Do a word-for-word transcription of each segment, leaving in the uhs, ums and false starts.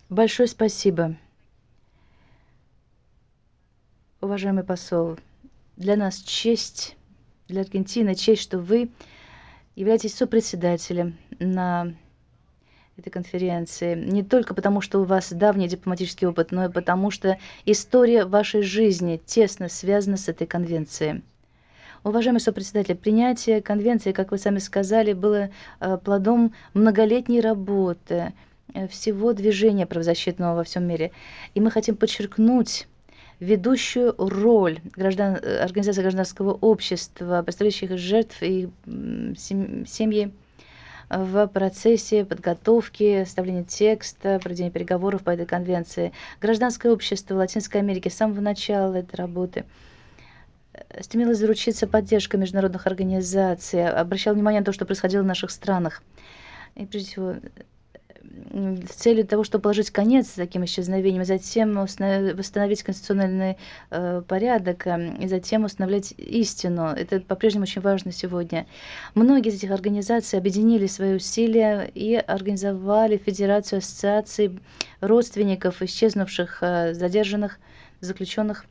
Большое спасибо, уважаемый посол. Для нас честь, для Аргентины честь, что вы являетесь сопредседателем на этой конференции. Не только потому, что у вас давний дипломатический опыт, но и потому, что история вашей жизни тесно связана с этой конвенцией. Уважаемый сопредседатель, принятие конвенции, как вы сами сказали, было э, плодом многолетней работы э, всего движения правозащитного во всем мире. И мы хотим подчеркнуть ведущую роль граждан, э, организации гражданского общества, представляющих жертв и м, сем- семьи в процессе подготовки, составления текста, проведения переговоров по этой конвенции. Гражданское общество в Латинской Америке с самого начала этой работы э, стремилось заручиться поддержкой международных организаций, обращало внимание на то, что происходило в наших странах. И прежде всего, м, с целью того, чтобы положить конец таким исчезновениям, и затем установ- восстановить конституционный э, порядок, эм, и затем устанавливать истину. Это по-прежнему очень важно сегодня. Многие из этих организаций объединили свои усилия и организовали Федерацию ассоциаций родственников исчезнувших, э, задержанных, заключенных.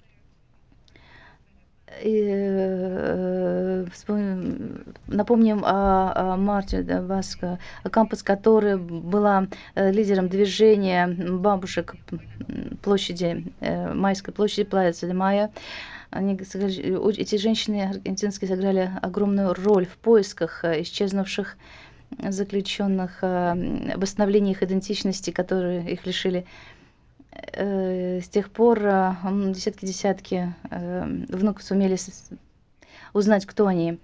И, э, вспомним, напомним о, о Марте да, Васко Кампус, которая была э, лидером движения бабушек м, площади, э, Майской площади, Плаца де Майя. Они, сыграли- у- эти женщины аргентинские сыграли огромную роль в поисках э, исчезнувших заключенных, э, м, восстановлении их идентичности, которые их лишили. Э, С тех пор э, м, десятки-десятки э, внуков сумели с- узнать, кто они.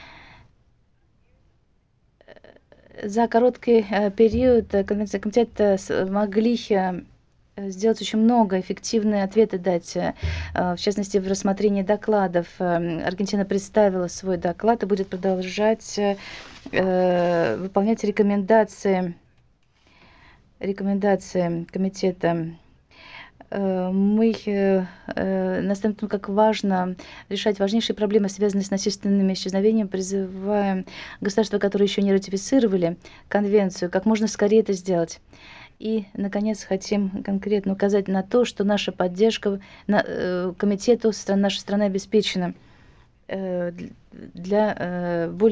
За короткий э, период э, Конвенция комитета смогли э, сделать очень много, эффективные ответы дать, э, э, в частности, в рассмотрении докладов. Э, Аргентина представила свой доклад и будет продолжать э, э, выполнять рекомендации, рекомендации комитета. Э, Мы э, э, настаиваем на том, как важно решать важнейшие проблемы, связанные с насильственными исчезновениями, призываем государства, которые еще не ратифицировали конвенцию, как можно скорее это сделать. И, наконец, хотим конкретно указать на то, что наша поддержка на, э, комитету со стороны нашей страны обеспечена э, для э, более